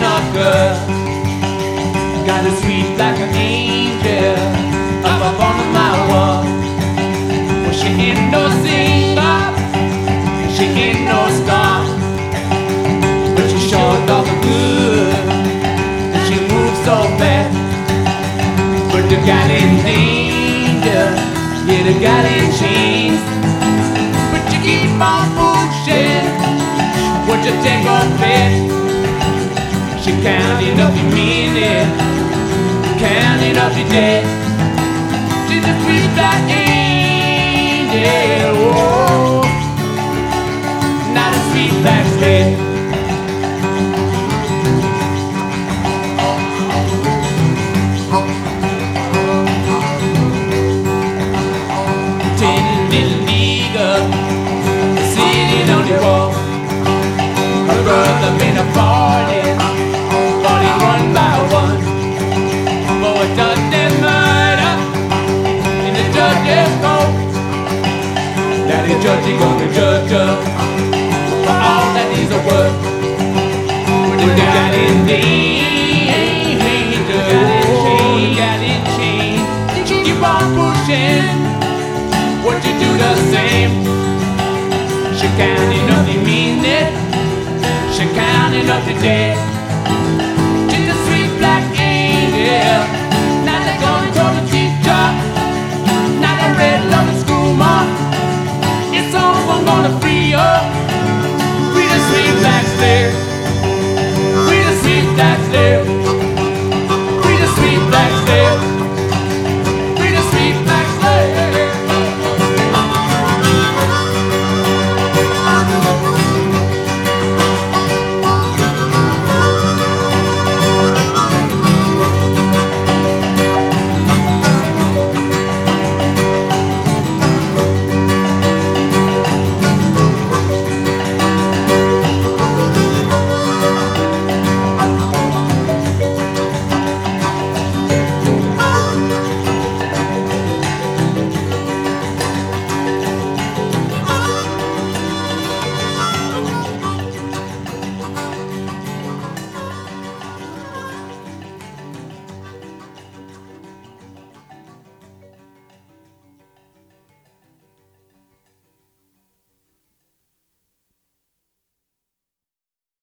not good. Got a sweet like an angel up on my wall. Well, she ain't no singer, she ain't no star, but she sure does the good, and she moves so fast. But the gal in danger, yeah, the gal in chains. But you keep on pushing, what you take on faith. She counting up your minute, counting up your day. She's a sweet black angel, oh, not a sweet black slave.